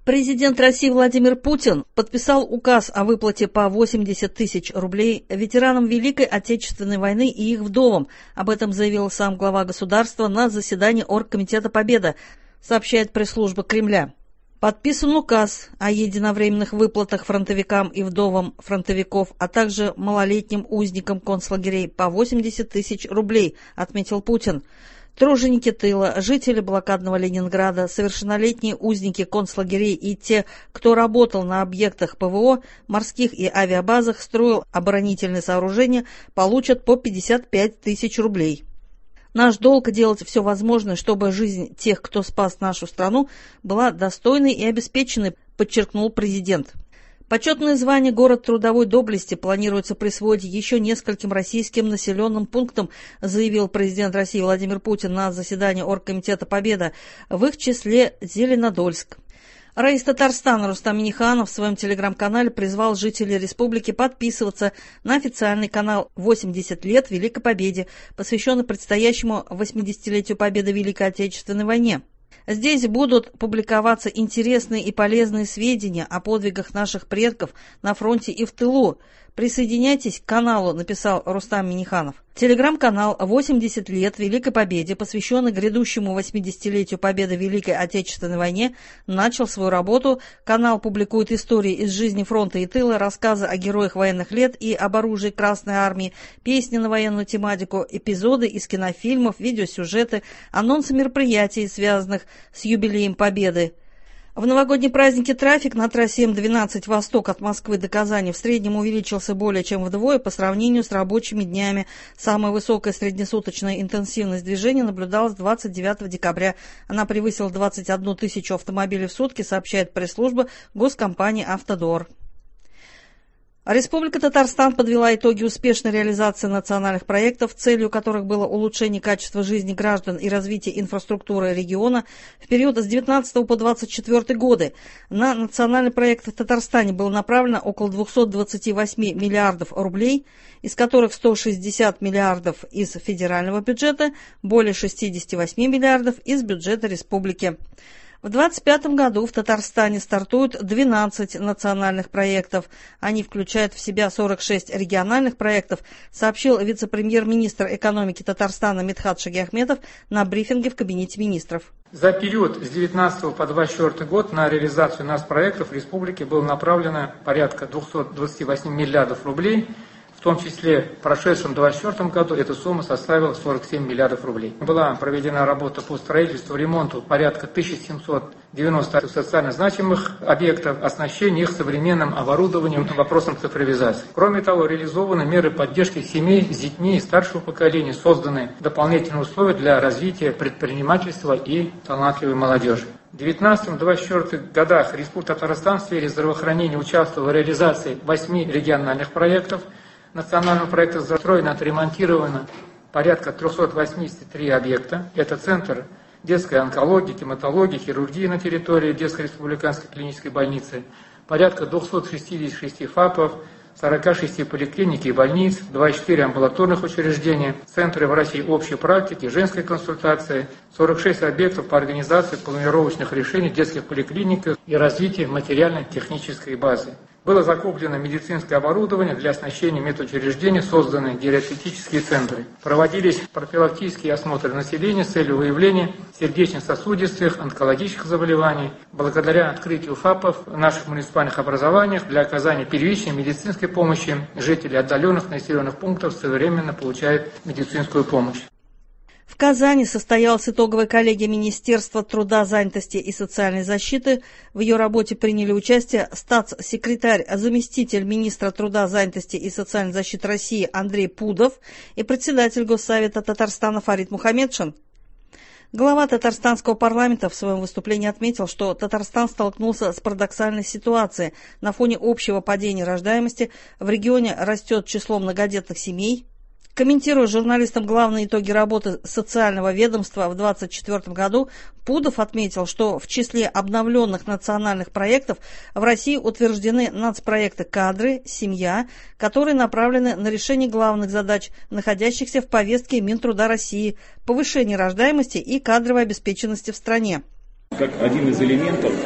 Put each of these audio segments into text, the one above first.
Президент России Владимир Путин подписал указ о выплате по 80 тысяч рублей ветеранам Великой Отечественной войны и их вдовам. Об этом заявил сам глава государства на заседании Оргкомитета Победа, сообщает пресс-служба Кремля. Подписан указ о единовременных выплатах фронтовикам и вдовам фронтовиков, а также малолетним узникам концлагерей по 80 тысяч рублей, отметил Путин. Труженики тыла, жители блокадного Ленинграда, совершеннолетние узники концлагерей и те, кто работал на объектах ПВО, морских и авиабазах, строил оборонительные сооружения, получат по 55 тысяч рублей. Наш долг делать все возможное, чтобы жизнь тех, кто спас нашу страну, была достойной и обеспеченной, подчеркнул президент. Почетное звание «Город трудовой доблести» планируется присвоить еще нескольким российским населенным пунктам, заявил президент России Владимир Путин на заседании Оргкомитета Победа, в их числе Зеленодольск. Раис Татарстана Рустам Минниханов в своем телеграм-канале призвал жителей республики подписываться на официальный канал «80 лет Великой Победе», посвященный предстоящему 80-летию Победы в Великой Отечественной войне. Здесь будут публиковаться интересные и полезные сведения о подвигах наших предков на фронте и в тылу. Присоединяйтесь к каналу, написал Рустам Минниханов. Телеграм-канал «80 лет Великой Победе», посвященный грядущему 80-летию Победы в Великой Отечественной войне, начал свою работу. Канал публикует истории из жизни фронта и тыла, рассказы о героях военных лет и об оружии Красной Армии, песни на военную тематику, эпизоды из кинофильмов, видеосюжеты, анонсы мероприятий, связанных с юбилеем Победы. В новогодние праздники трафик на трассе М-12 «Восток» от Москвы до Казани в среднем увеличился более чем вдвое по сравнению с рабочими днями. Самая высокая среднесуточная интенсивность движения наблюдалась 29 декабря. Она превысила 21 тысячу автомобилей в сутки, сообщает пресс-служба госкомпании «Автодор». Республика Татарстан подвела итоги успешной реализации национальных проектов, целью которых было улучшение качества жизни граждан и развитие инфраструктуры региона в период с 19 по 24 годы. На национальные проекты в Татарстане было направлено около 228 миллиардов рублей, из которых 160 миллиардов из федерального бюджета, более 68 миллиардов из бюджета республики. В 2025 году в Татарстане стартуют 12 национальных проектов. Они включают в себя 46 региональных проектов, сообщил вице-премьер-министр экономики Татарстана Мидхат Шагиахметов на брифинге в Кабинете министров. За период с 2019 по 2024 год на реализацию нацпроектов в республике было направлено порядка 228 миллиардов рублей. В том числе в прошедшем 2024 году эта сумма составила 47 миллиардов рублей. Была проведена работа по строительству, ремонту порядка 1790 социально значимых объектов, оснащения их современным оборудованием, вопросом цифровизации. Кроме того, реализованы меры поддержки семей с детьми и старшего поколения, созданы дополнительные условия для развития предпринимательства и талантливой молодежи. В 2019-2024 годах Республика Татарстан в сфере здравоохранения участвовала в реализации 8 региональных проектов. Национального проекта застроено, отремонтировано порядка 383 объекта. Это центр детской онкологии, гематологии, хирургии на территории детской республиканской клинической больницы, порядка 266 ФАПов, 46 поликлиник и больниц, 24 амбулаторных учреждения, центры врачей общей практики, женской консультации, 46 объектов по организации планировочных решений в детских поликлиниках и развитию материально-технической базы. Было закуплено медицинское оборудование для оснащения медучреждений, созданы гериатрические центры. Проводились профилактические осмотры населения с целью выявления сердечно-сосудистых, онкологических заболеваний. Благодаря открытию ФАПов в наших муниципальных образованиях для оказания первичной медицинской помощи жители отдаленных населенных пунктов своевременно получают медицинскую помощь. В Казани состоялась итоговая коллегия Министерства труда, занятости и социальной защиты. В ее работе приняли участие статс-секретарь, заместитель министра труда, занятости и социальной защиты России Андрей Пудов и председатель Госсовета Татарстана Фарид Мухамедшин. Глава татарстанского парламента в своем выступлении отметил, что Татарстан столкнулся с парадоксальной ситуацией. На фоне общего падения рождаемости в регионе растет число многодетных семей. Комментируя журналистам главные итоги работы социального ведомства в 2024 году, Пудов отметил, что в числе обновленных национальных проектов в России утверждены нацпроекты «Кадры», «Семья», которые направлены на решение главных задач, находящихся в повестке Минтруда России, повышение рождаемости и кадровой обеспеченности в стране. Как один из элементов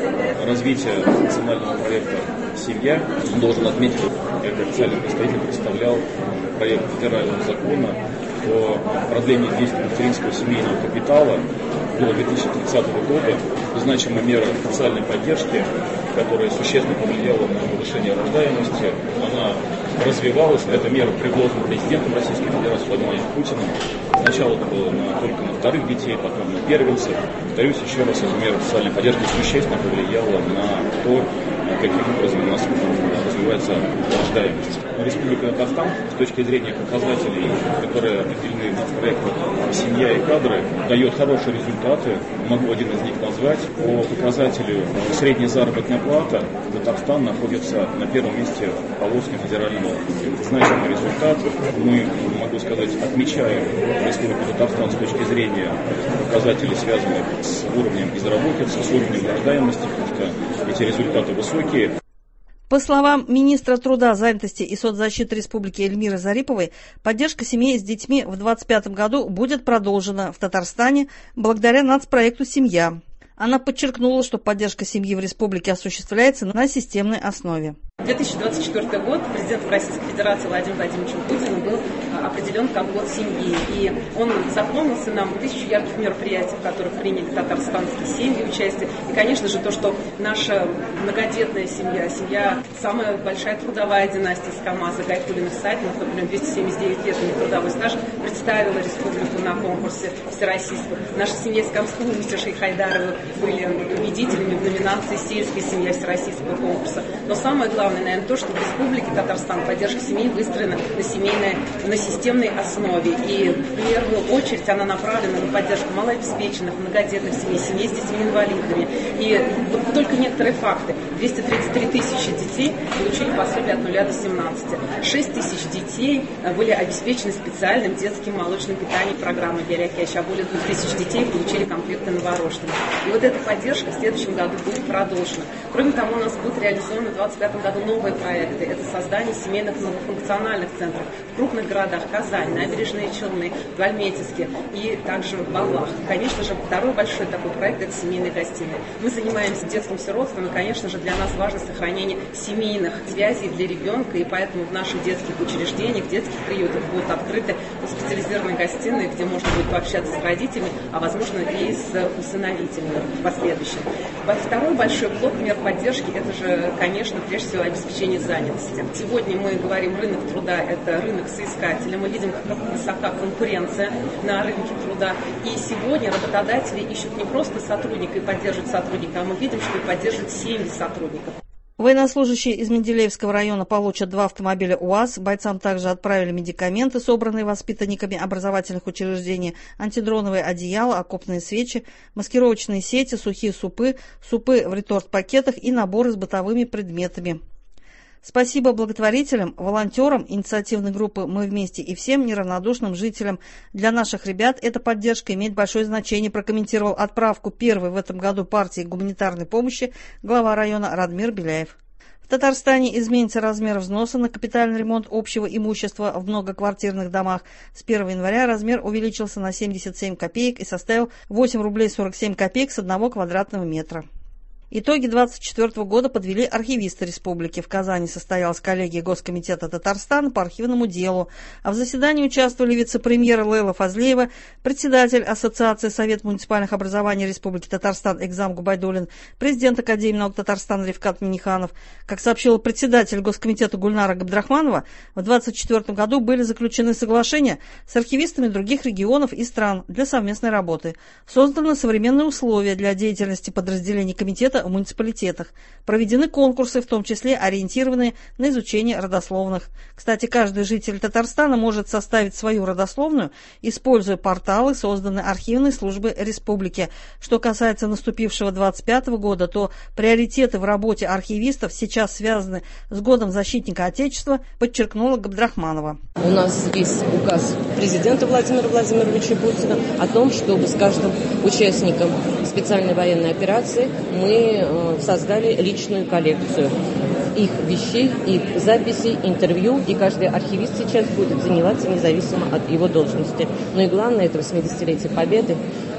развития национального проекта «Семья». Должен отметить, что я как официальный представитель представлял проект федерального закона о продлении действия материнского семейного капитала до 2030 года. Значимая мера социальной поддержки, которая существенно повлияла на повышение рождаемости, она развивалась. Эта мера предложена президентом Российской Федерации Владимиром Путиным. Сначала это было только на вторых детей, потом на первенцев. Повторюсь еще раз, эта мера социальной поддержки существенно повлияла на то, каким образом у нас развивается рождаемость. Республика Татарстан с точки зрения показателей, которые определены в проектах «Семья» и «Кадры», дает хорошие результаты. Могу один из них назвать. По показателю средняя заработная плата Татарстан находится на первом месте в Поволжском федеральном округе. Значимый результат. Мы, могу сказать, отмечаем Республику Татарстан с точки зрения показателей, связанных с уровнем безработицы, с уровнем рождаемости, потому что эти результаты высокие. По словам министра труда, занятости и соцзащиты Республики Эльмиры Зариповой, поддержка семей с детьми в 2025 году будет продолжена в Татарстане благодаря нацпроекту «Семья». Она подчеркнула, что поддержка семьи в республике осуществляется на системной основе. 2024 год президентом Российской Федерации Владимиром Владимировичем Путиным был определен как год семьи. И он запомнился нам 1000 ярких мероприятий, в которых приняли татарстанские семьи участие. И, конечно же, то, что наша многодетная семья, самая большая трудовая династия из КамАЗа, Гайфуллиных-Сапиных, например, 279 лет трудовой стаж, представила республику на конкурсе всероссийском. Наша семья из Камского Устья Шейх-Хайдаровы были победителями в номинации «Сельская семья» всероссийского конкурса. Но самое главное, наверное, то, что в Республике Татарстан поддержка семей выстроена на системной основе. И в первую очередь она направлена на поддержку малообеспеченных, многодетных семей с детьми-инвалидами. И вот только некоторые факты. 233 тысячи детей получили пособие от 0 до 17. 6 тысяч детей были обеспечены специальным детским молочным питанием программы «Берякящ», а более 2000 детей получили комплекты новорожденных. И вот эта поддержка в следующем году будет продолжена. Кроме того, у нас будут реализованы в 2025 году новые проекты. Это создание семейных многофункциональных центров в крупных городах: Казань, Набережные Челны, в Альметьевске и также в Баллах. Конечно же, второй большой такой проект – это семейные гостиные. Мы занимаемся детским сиротством, и, конечно же, для нас важно сохранение семейных связей для ребенка, и поэтому в наших детских учреждениях, в детских приютах будут открыты специализированные гостиные, где можно будет пообщаться с родителями, а возможно и с усыновителями в последующем. Второй большой блок мер поддержки – это же, конечно, прежде всего обеспечение занятости. Сегодня мы говорим, рынок труда – это рынок соискателя. Мы видим, как высока конкуренция на рынке труда. И сегодня работодатели ищут не просто сотрудника и поддерживают сотрудника, а мы видим, что и поддерживают семьи сотрудников. Военнослужащие из Менделеевского района получат 2 автомобиля УАЗ. Бойцам также отправили медикаменты, собранные воспитанниками образовательных учреждений, антидроновые одеяла, окопные свечи, маскировочные сети, сухие супы в реторт-пакетах и наборы с бытовыми предметами. Спасибо благотворителям, волонтерам инициативной группы «Мы вместе» и всем неравнодушным жителям. Для наших ребят эта поддержка имеет большое значение, прокомментировал отправку первой в этом году партии гуманитарной помощи глава района Радмир Беляев. В Татарстане изменится размер взноса на капитальный ремонт общего имущества в многоквартирных домах. С 1 января размер увеличился на 77 копеек и составил 8 рублей 47 копеек с 1 квадратного метра. Итоги 2024 года подвели архивисты республики. В Казани состоялась коллегия Госкомитета Татарстана по архивному делу, а в заседании участвовали вице-премьер Лейла Фазлеева, председатель Ассоциации Совет муниципальных образований Республики Татарстан Экзам Губайдуллин, президент Академии наук Татарстана Рифкат Миниханов. Как сообщила председатель Госкомитета Гульнара Габдрахманова, в 2024 году были заключены соглашения с архивистами других регионов и стран для совместной работы. Созданы современные условия для деятельности подразделений комитета в муниципалитетах. Проведены конкурсы, в том числе ориентированные на изучение родословных. Кстати, каждый житель Татарстана может составить свою родословную, используя порталы, созданные архивной службой республики. Что касается наступившего 2025 года, то приоритеты в работе архивистов сейчас связаны с Годом защитника Отечества, подчеркнула Габдрахманова. У нас есть указ президента Владимира Владимировича Путина о том, чтобы с каждым участником специальной военной операции мы создали личную коллекцию их вещей, их записей, интервью, и каждый архивист сейчас будет заниматься независимо от его должности. Ну и главное, это 80-летие Победы.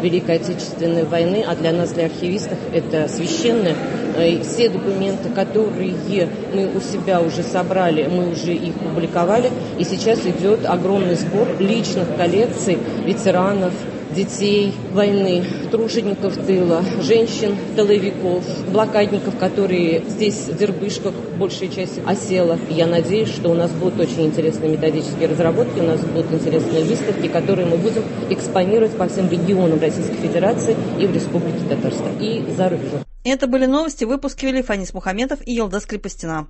Великой Отечественной войны, а для нас, для архивистов, это священно. Все документы, которые мы у себя уже собрали, мы уже их публиковали, и сейчас идет огромный сбор личных коллекций ветеранов, детей войны, тружеников тыла, женщин, тыловиков, блокадников, которые здесь в Дербышках большая часть осела. Я надеюсь, что у нас будут очень интересные методические разработки, у нас будут интересные выставки, которые мы будем экспонировать по всем регионам Российской Федерации и в Республике Татарстан, и за рубежом. Это были новости, выпуск вели Фанис Мухаметов и Елда Скрипостина.